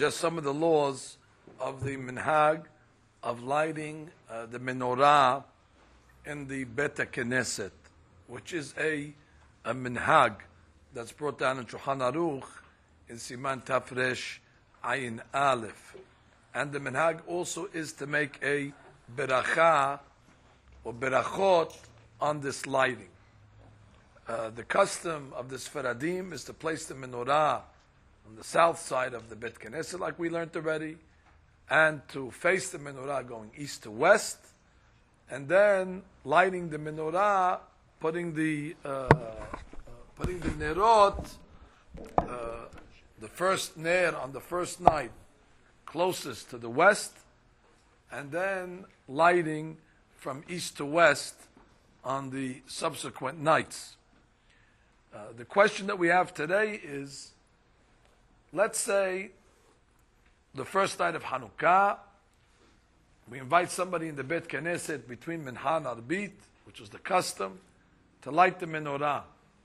just some of the laws of the minhag of lighting the menorah in the Bet Knesset, which is a minhag that's brought down in Shulchan Aruch in Siman Tafresh Ayin Aleph. And the minhag also is to make a beracha or berachot on this lighting. The custom of the Sfaradim is to place the menorah on the south side of the Bet Knesset, like we learned already, and to face the menorah going east to west, and then lighting the menorah, putting the nerot, the first ner on the first night closest to the west, and then lighting from east to west on the subsequent nights. The question that we have today is, let's say the first night of Hanukkah, we invite somebody in the Bet Knesset between Mincha and Arbit, which was the custom, to light the menorah.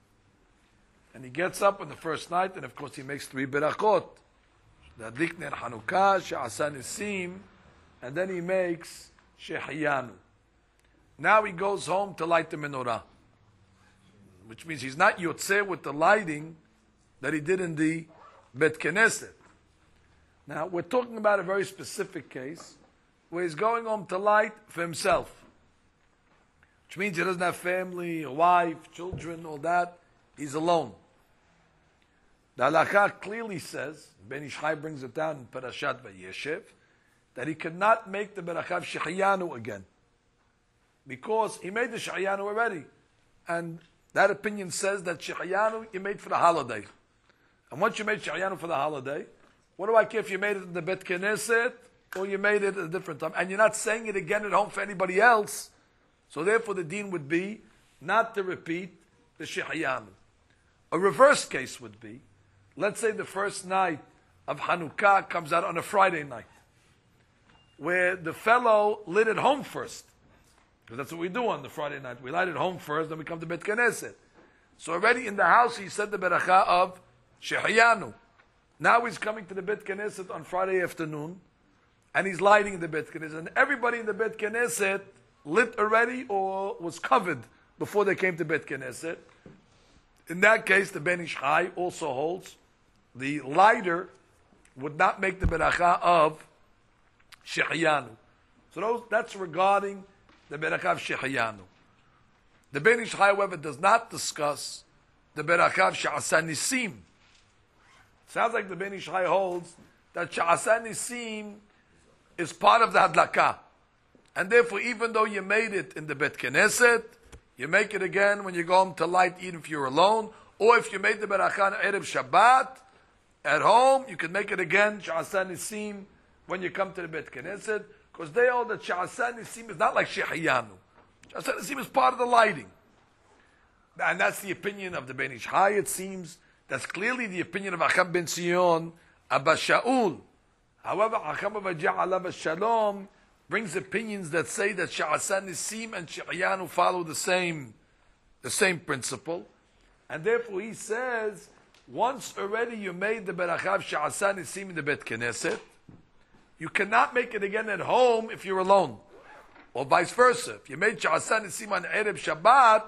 And he gets up on the first night, and of course he makes 3 berachot. Adlik ner Hanukkah, she'asa nisim, and then he makes Shehiyanu. Now he goes home to light the menorah, which means he's not yotzeh with the lighting that he did in the Bet Knesset. Now we're talking about a very specific case where he's going home to light for himself, which means he doesn't have family, a wife, children, all that. He's alone. The halakha clearly says, Ben Ish Chai brings it down in Parashat Vayeshev, that he could not make the berachav Shehiyanu again, because he made the Shehiyanu already. And that opinion says that Shehiyanu you made for the holiday. And once you made Shehiyanu for the holiday, what do I care if you made it in the Bet Knesset or you made it at a different time? And you're not saying it again at home for anybody else. So therefore the deen would be not to repeat the Shehiyanu. A reverse case would be, let's say the first night of Hanukkah comes out on a Friday night, where the fellow lit at home first. Because that's what we do on the Friday night. We light at home first, then we come to Bet Knesset. So already in the house he said the beracha of Shehiyanu. Now he's coming to the Bet Knesset on Friday afternoon, and he's lighting in the Bet Knesset. And everybody in the Bet Knesset lit already or was covered before they came to Bet Knesset. In that case, the Ben Ish Chai also holds the lighter would not make the beracha of Shehiyanu. So that's regarding the beracha of Shehiyanu. The Ben Ish Chai, however, does not discuss the beracha of She'asa Nisim. Sounds like the Ben Ish Chai holds that She'asa Nisim is part of the Hadlakah. And therefore, even though you made it in the Bet Knesset, you make it again when you go home to light, even if you're alone. Or if you made the beracha on Erev Shabbat, at home, you can make it again, She'asa Nisim, when you come to the Bet Knesset, because they hold that She'asa Nisim is not like Shehiyanu. She'asa Nisim is part of the lighting. And that's the opinion of the Ben Ish Chai, it seems. That's clearly the opinion of Acham ben Sion, Abba Shaul. However, Acham Avajah alav Shalom brings opinions that say that She'asa Nisim and Shehiyanu follow the same principle. And therefore he says, once already you made the berachav She'asa Nisim in the Bet Knesset, you cannot make it again at home if you're alone. Or vice versa. If you made She'asa Nisim on Erev Shabbat,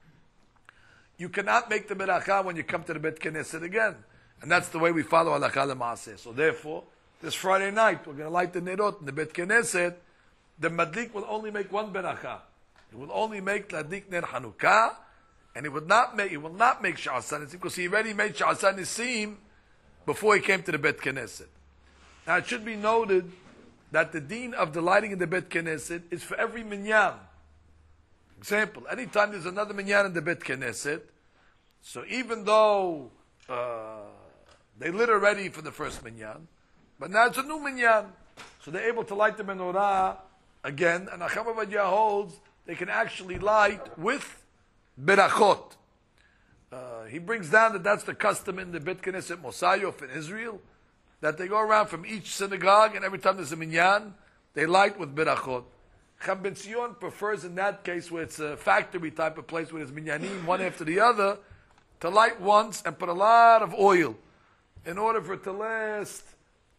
you cannot make the beracha when you come to the Bet Knesset again. And that's the way we follow halakha l'maaseh. So therefore, this Friday night, we're going to light the nerot in the Bet Knesset. The madlik will only make one beracha. It will only make ladlik ner Hanukkah, and it will not make She'asa Nisim, because he already made She'asa Nisim before he came to the Bet Knesset. Now it should be noted that the deen of the lighting in the Bet Knesset is for every minyan. Example, anytime there's another minyan in the Bet Knesset, so even though they lit already for the first minyan, but now it's a new minyan, so they're able to light the menorah again, and Acham Avadiyah holds they can actually light with berachot. He brings down that that's the custom in the Bet Knesset Mosayov in Israel, that they go around from each synagogue, and every time there's a minyan, they light with berachot. Cham ben Sion prefers in that case where it's a factory type of place where there's minyanim one after the other, to light once and put a lot of oil in order for it to last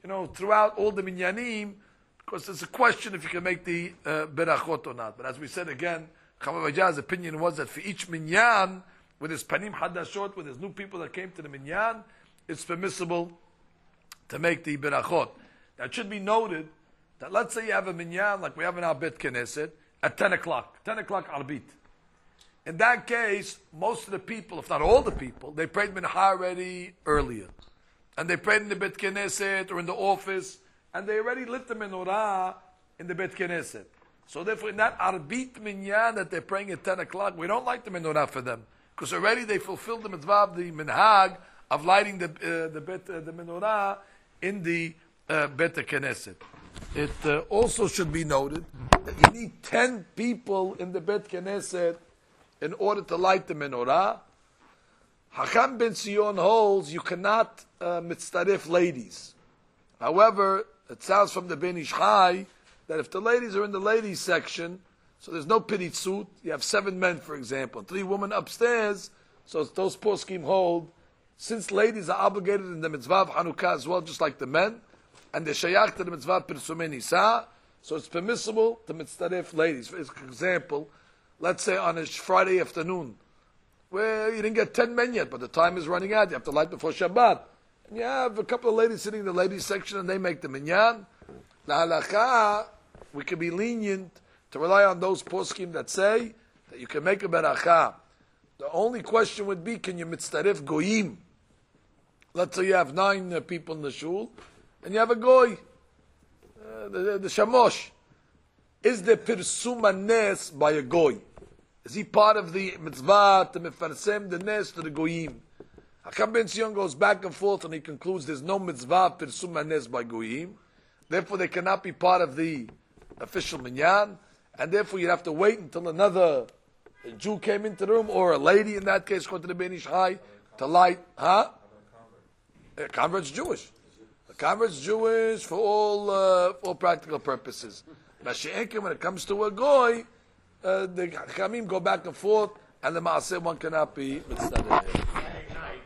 throughout all the minyanim, because there's a question if you can make the berachot or not. But as we said again, Chacham Avijah's opinion was that for each minyan, with his panim hadashot, with his new people that came to the minyan, it's permissible to make the berachot. Now it should be noted that let's say you have a minyan like we have in our Bet Knesset at 10 o'clock arbit. In that case, most of the people, if not all the people, they prayed mincha already earlier. And they prayed in the Bet Knesset or in the office, and they already lit the menorah in the Bet Knesset. So therefore, in that arbit minyan that they're praying at 10 o'clock, we don't light the menorah for them. Because already they fulfilled the mitzvah of the minhag of lighting the menorah in the Bet Knesset. It also should be noted that you need 10 people in the Bet Knesset in order to light the menorah. Hacham ben Sion holds you cannot mitzaref ladies. However, it sounds from the Ben Ish Chai that if the ladies are in the ladies section, so there's no piritzut, you have 7 men, for example, and 3 women upstairs, so those poskim hold, since ladies are obligated in the mitzvah of Hanukkah as well, just like the men, and they're shayach to the mitzvah of Pirsumei Nisa, so it's permissible to mitzaref ladies. For example, let's say on a Friday afternoon, where you didn't get 10 men yet, but the time is running out, you have to light before Shabbat. And you have a couple of ladies sitting in the ladies section and they make the minyan. La halakha, we can be lenient to rely on those poskim that say that you can make a beracha. The only question would be, can you mitzaref goyim? Let's say you have 9 people in the shul, and you have a goy, the shamosh. Is there pirsum nes by a goy? Is he part of the mitzvah to mefarsem the nes to the goyim? Hacham ben Sion goes back and forth and he concludes there's no mitzvah pirsum nes by goyim. Therefore they cannot be part of the official minyan. And therefore you'd have to wait until another Jew came into the room, or a lady in that case, go to the Ben Ish Chai, to light. A convert's Jewish. The convert's Jewish for all practical purposes. Mashiach, when it comes to a goy, the Chamim go back and forth, and the Maaseh one cannot be mitzvah.